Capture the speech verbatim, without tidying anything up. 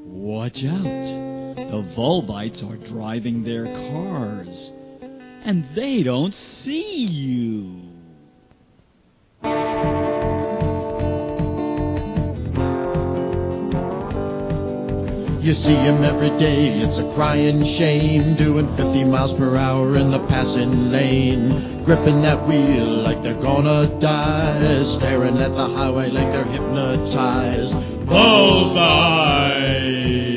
Watch out. The Volbites are driving their cars, and they don't see you. You see him every day, it's a crying shame, doing fifty miles per hour in the passing lane, gripping that wheel like they're gonna die, staring at the highway like they're hypnotized. Volbites!